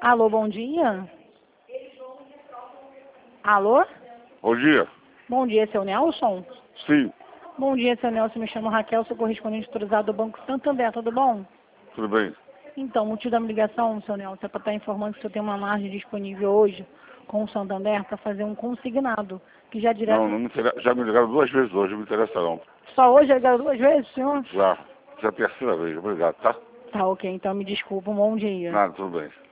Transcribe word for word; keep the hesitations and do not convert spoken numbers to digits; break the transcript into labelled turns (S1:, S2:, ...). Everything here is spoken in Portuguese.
S1: Alô, bom dia. Alô?
S2: Bom dia.
S1: Bom dia, seu Nelson?
S2: Sim,
S1: Bom dia, seu Nelson. Me chamo Raquel, sou correspondente autorizado do Banco Santander, tudo bom?
S2: tudo bem.
S1: Então, o motivo da minha ligação, seu Nelson, é para estar informando que o senhor tem uma margem disponível hoje com o Santander para fazer um consignado, que já direto...
S2: Não, não me interessa. Já me ligaram duas vezes hoje, não me interessa não.
S1: Só hoje ligaram duas vezes, senhor?
S2: Já, já é a terceira vez, obrigado, tá?
S1: Tá, ok. Então, me desculpa. Um bom dia.
S2: Nada, tudo bem.